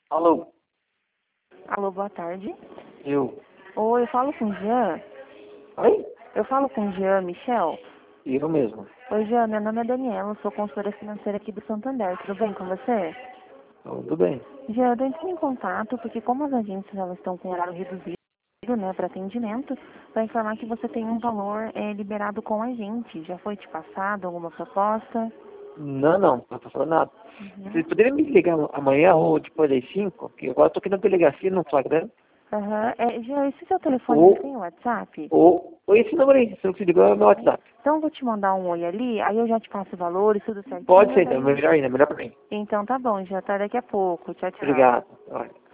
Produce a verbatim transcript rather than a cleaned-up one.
Alô, Alô, boa tarde. eu. Oi, eu falo com o Jean. Oi? Eu falo com o Jean Michel. Eu mesmo. Oi, Jean, meu nome é Daniela, eu sou consultora financeira aqui do Santander. Tudo bem com você? Tudo bem. Jean, eu tô entrando em contato porque como as agências elas estão com horário reduzido, né, para atendimento, para informar que você tem um valor é, liberado com a gente. Já foi te passado alguma proposta? Não, não, não tô falando nada. Uhum. Vocês poderiam me ligar amanhã ou depois das cinco? Que agora eu tô aqui na delegacia, no flagrante. Aham. É, Jean, esse seu telefone ele tem Ou, WhatsApp? ou, ou esse número aí, se não se ligou é o meu WhatsApp. Então eu vou te mandar um oi ali, aí eu já te passo o valor e tudo Pode certinho, ser, então, daí... melhor ainda, melhor pra mim. Então tá bom, já tá daqui a pouco. Tchau, tchau. Obrigado. Olha.